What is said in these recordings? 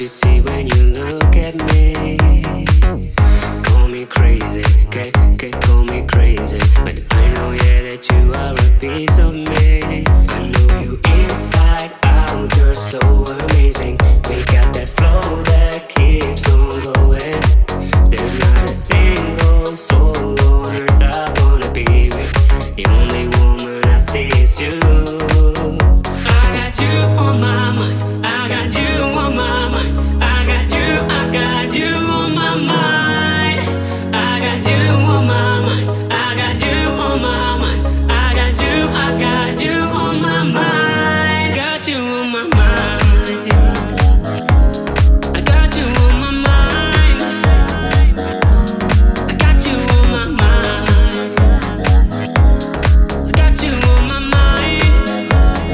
you see when you look at me. Call me crazy, call me crazy, but I know, yeah, that you are a piece of me. I know you inside out, you're so amazing. We got that flow that keeps on going. There's not a single soul on earth I wanna be with. The only woman I see is you. I got you on my mind, I got you on my mind, I got you on my mind. I got you on my mind, I got you on my mind, I got you on my mind. Got you on my mind, I got you on my mind, I got you on my mind, I got you on my mind.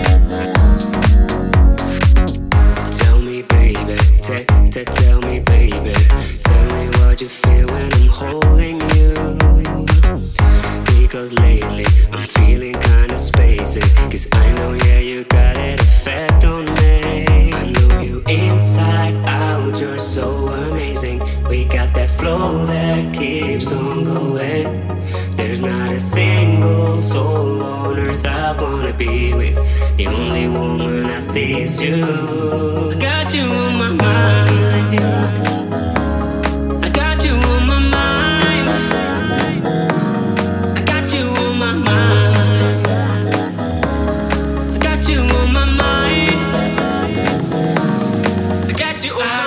Tell me, baby, tell me, baby, tell me what you feel when I'm holding you. Because lately I'm feeling kinda spacey. Cause I know, yeah, you got that effect on me. I know you inside out, you're so amazing. We got that flow that keeps on going. There's not a single soul on earth I wanna be with. The only woman I see is you. I got you on my mind, I got you on my mind, I got you on my mind, I got you on my mind, I got you on my mind.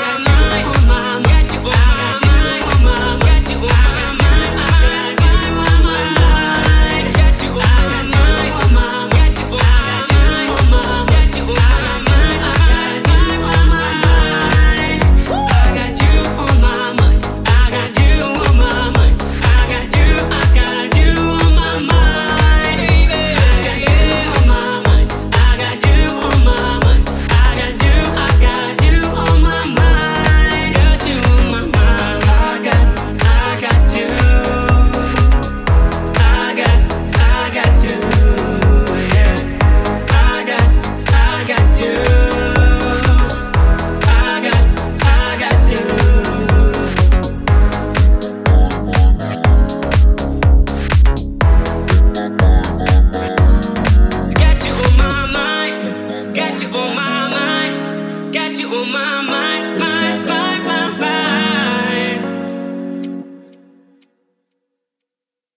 Got you on my mind, got you on my mind.